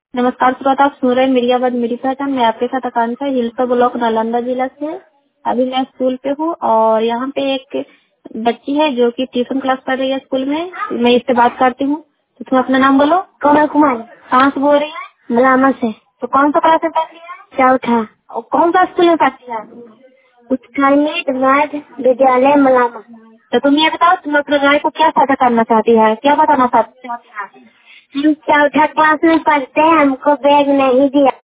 नमस्कार श्रोता, आप सुन रहे हैं मीडियाबाद मेरी पहचान। मैं आपके साथ आकांक्षा, हिलसा ब्लॉक नालंदा जिला से। अभी मैं स्कूल पे हूँ और यहाँ पे एक बच्ची है जो कि ट्यूशन क्लास कर रही है स्कूल में। मैं इससे बात करती हूँ। तो तुम अपना नाम बोलो। कमल कुमार। कहाँ से बोल रही है? मलामा से। तो कौन सा क्लास में पढ़ती है? चौथा। और कौन सा स्कूल में पढ़ती है? उत्कर्मित मध्य विद्यालय मलामा। तो तुम ये बताओ, तुम अपने राय को क्या साझा करना चाहती है, क्या बताना चाहती है? हम चौथा क्लास में पढ़ते हैं, हमको बैग नहीं दिया।